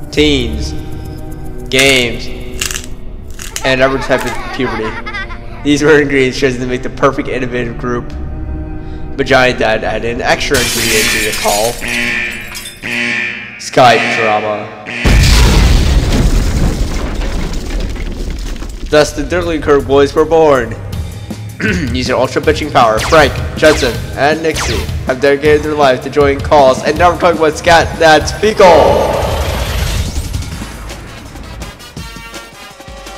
teens, games, and every type of puberty. These were ingredients chosen to make the perfect innovative group. But Giant Dad added an extra ingredient to the call: Skype drama. Thus, the Diddly Kirk boys were born. Using ultra bitching power, Frank, Judson, and Nixie have dedicated their life to joining calls and never talking about scat that's fecal.